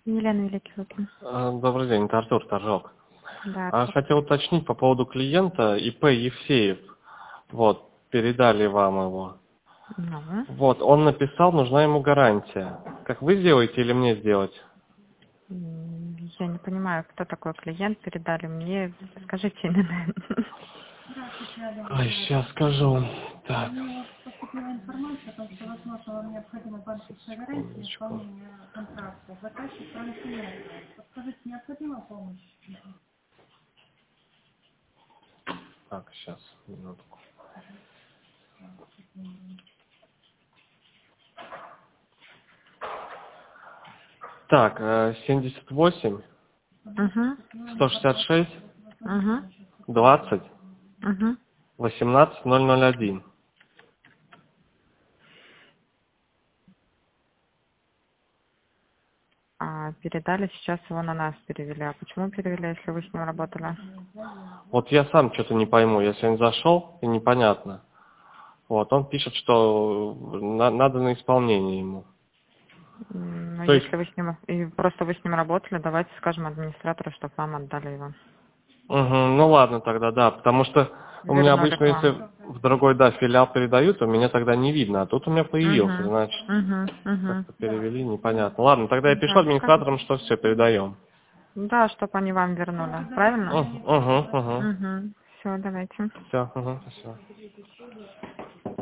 Елена Великий Лукин. Добрый день, это Артур Торжок. Да, Артур. Хотел уточнить по поводу клиента ИП Евсеев. Вот, передали вам его. Ну, Вот, он написал, нужна ему гарантия. Как вы сделаете или мне сделать? я не понимаю, кто такой клиент, передали мне. Скажите именно. Ой, сейчас скажу. Так. Поступила информация о том, что, возможно, вам необходима банковская гарантия исполнения контракта. Заказчик проинформировал. Подскажите, необходима помощь? Так, сейчас, минутку. Так, 78, Угу. 166, Угу. 20, Угу. 18, 001. Передали, сейчас его на нас перевели. А почему перевели, если вы с ним работали? Вот я сам что-то не пойму. Я сегодня зашел, и непонятно. Вот, он пишет, что надо на исполнение ему. Ну, То есть, если вы с ним, и просто вы с ним работали, давайте скажем администратору, чтобы вам отдали его. ну ладно тогда, да, потому что у меня Вернули обычно, к вам. если в другой, да, филиал передают, у меня тогда не видно, а тут у меня появился, значит, Угу. как-то перевели, непонятно. Ладно, тогда я пишу Да, администраторам, что все, передаем. да, чтобы они вам вернули. Правильно? Угу. Угу. Все, давайте. Все, спасибо.